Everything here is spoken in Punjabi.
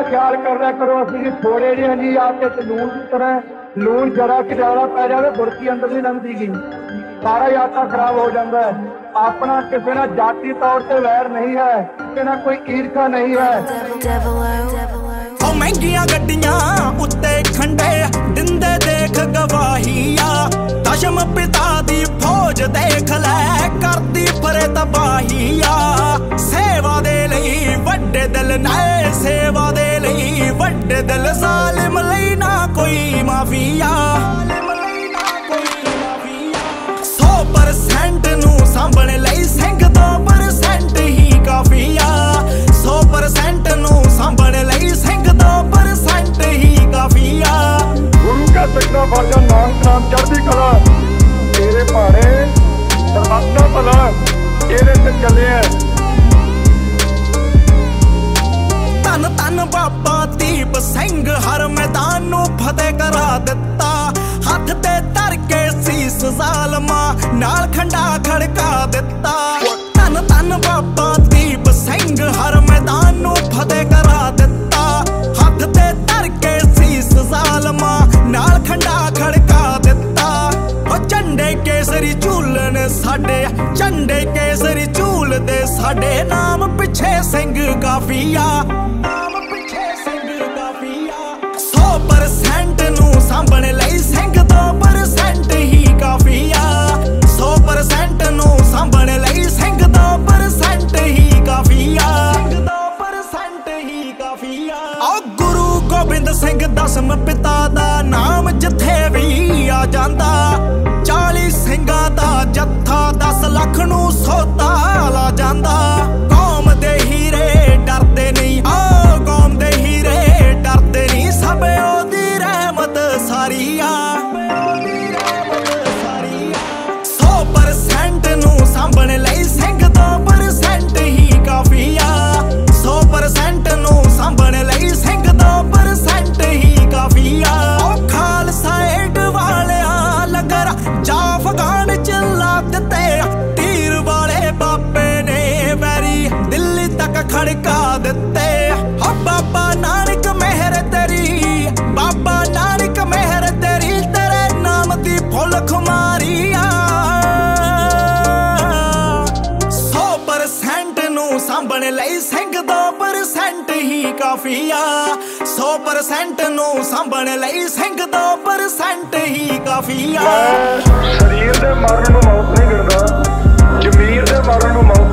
ਦਾ ਖਿਆਲ ਕਰਨਾ ਕਰੋ। ਅਸੀਂ ਜੀ ਥੋੜੇ ਜਿਹੇ ਜੀ ਆਟੇ ਚ ਲੂਣ ਦੀ ਤਰ੍ਹਾਂ ਲੂਣ ਜਰਾ ਕਿ ਜ਼ਿਆਦਾ ਪੈ ਜਾਵੇ ਬੁਰਕੀ ਅੰਦਰ ਨਹੀਂ ਲੰਘਦੀ ਗੀ, ਸਾਰਾ ਹੀ ਆਟਾ ਖਰਾਬ ਹੋ ਜਾਂਦਾ ਹੈ। ਆਪਣਾ ਕਿਸੇ ਨਾਲ ਜਾਤੀ ਤੌਰ ਤੇ ਵੈਰ ਨਹੀਂ ਹੈ, ਕਿਸੇ ਨਾਲ ਕੋਈ ਈਰਖਾ ਨਹੀਂ ਹੈ। ਉਹ ਮਹਿੰਗੀਆਂ ਗੱਡੀਆਂ ਉੱਤੇ ਖੰਡੇ ਦਿੰਦੇ ਦੇਖ ਗਵਾਹੀਆ, ਦਸ਼ਮ ਪਿਤਾ ਦੀ ਫੌਜ ਦੇਖ ਲੈ ਕਰਦੀ ਫਰੇ ਤਬਾਹੀਆ। ਸੇਵਾ ਦੇ ਲਈ ਵੱਡੇ ਦਿਲ ਨੇ, ਸੇਵਾ ਦੇ ਲਈ ਵੱਡੇ ਦਿਲ, ਜ਼ਾਲਿਮ ਲਈ ਨਾ ਕੋਈ ਮਾਫੀਆ। 100% ਨੂੰ ਸਾਂਭਣ ਲਈ ਸਿੰਘ 2% ਹੀ ਕਾਫੀਆ। 100% ਨੂੰ ਸਾਂਭਣ ਲਈ ਸਿੰਘ 2% ਹੀ ਕਾਫੀਆ। ਗੁਰੂ ਕਾ ਸਿੱਖਣਾ ਫਰਜ਼ਾ ਨਾਨਕ ਨਾਮ ਚੜ੍ਹਦੀ ਕਲਾ, ਤੇਰੇ ਭਾਣੇ ਸਰਬੱਤ ਭਲਾ ਇਹਦੇ ਤੇ ਚੱਲੇ ਆ। ਧੰਨ ਧੰਨ ਬਾਬਾ ਦੀਪ ਸਿੰਘ ਹਰ ਮੈਦਾਨ ਨੂੰ ਫਤਿਹ ਕਰਾ ਦਿੱਤਾ, ਹੱਥ ਤੇ ਧਰ ਕੇ ਸੀਸ ਜ਼ਾਲਮਾਂ ਨਾਲ ਖੰਡਾ ਖੜਕਾ ਦਿੱਤਾ। ਧੰਨ ਧੰਨ ਬਾਬਾ ਦੀਪ ਸਿੰਘ ਹਰ ਮੈਦਾਨ ਨੂੰ ਫਤਿਹ ਕਰਾ ਦਿੱਤਾ, ਹੱਥ ਤੇ ਧਰ ਕੇ ਸੀਸ ਜ਼ਾਲਮਾਂ ਨਾਲ ਖੰਡਾ ਖੜਕਾ ਦਿੱਤਾ। ਉਹ ਝੰਡੇ ਕੇਸਰੀ ਝੂਲਣ ਸਾਡੇ, ਝੰਡੇ ਕੇਸਰੀ ਝੂਲਦੇ ਸਾਡੇ, ਨਾਮ ਪਿੱਛੇ ਸਿੰਘ ਕਾਫੀਆ, ਨਾਮ ਪਿੱਛੇ ਸਿੰਘ ਕਾਫੀਆ। 100% ਨੂੰ ਸਾਂਭਣ ਲਈ ਸਿੰਘ 2% ਹੀ ਕਾਫੀਆ। 100% ਨੂੰ ਸਾਂਭਣ ਲਈ ਸਿੰਘ 2% ਹੀ ਕਾਫੀਆ, 2% ਹੀ ਕਾਫੀਆ। ਆਓ ਗੁਰੂ ਗੋਬਿੰਦ ਸਿੰਘ ਦਸਮ ਪਿਤਾ ਦਾ ਨਾਮ ਜਿੱਥੇ ਵੀ ਆ ਜਾਂਦਾ, 40 ਸਿੰਘਾਂ ਦਾ ਜੱਥਾ 10 ਲੱਖ ਨੂੰ ਸੌਦਾ ਲਾ ਜਾਂਦਾ। ਕੌਮ ਦੇ ਹੀਰੇ ਡਰਦੇ ਨਹੀਂ, ਕੌਮ ਦੇ ਹੀਰੇ ਡਰਦੇ ਨਹੀਂ, ਸਭ ਉਹਦੀ ਰਹਿਮਤ ਸਾਰੀ ਆ। 100% ਨੂੰ ਸਾਂਭਣ ਲਈ ਸਿੰਘ 2% ਹੀ ਕਾਫੀਆ। 100% ਨੂੰ ਸਾਂਭਣ ਲਈ ਸਿੰਘ 2% ਹੀ ਕਾਫੀਆ। ਉਹ ਖਾਲਸਾ ਏਡ ਵਾਲਿਆਂ ਲੰਗਰ ਜਾਂ ਅਫਗਾਨ ਚ ਲਾ ਦਿੱਤੇ, ਤੀਰ ਵਾਲੇ ਬਾਬੇ ਨੇ ਵੈਰੀ ਦਿੱਲੀ ਤੱਕ ਖੜਕਾ ਦਿੱਤੇ। ਹੋ ਬਾਬਾ ਨਾਨਕ ਮਿਹਰ ਤੇਰੀ, ਬਾਬਾ ਨਾਨਕ ਮਿਹਰ ਤੇਰੀ, ਤੇਰੇ ਨਾਮ ਦੀ ਫੁੱਲ ਖੁਮਾਰੀਆ। 100% ਨੂੰ ਸਾਂਭਣ ਲਈ ਸਿੰਘ 2% ਹੀ ਕਾਫੀਆ। 100% ਨੂੰ ਸਾਂਭਣ ਲਈ ਸਿੰਘ 2% ਹੀ ਕਾਫੀਆ। ਸਰੀਰ ਦੇ ਮਰਨ ਨੂੰ ਮੌਤ ਨਹੀਂ ਗਿਣਦਾ, ਜ਼ਮੀਰ ਦੇ ਮਰਨ ਨੂੰ ਮੌਤ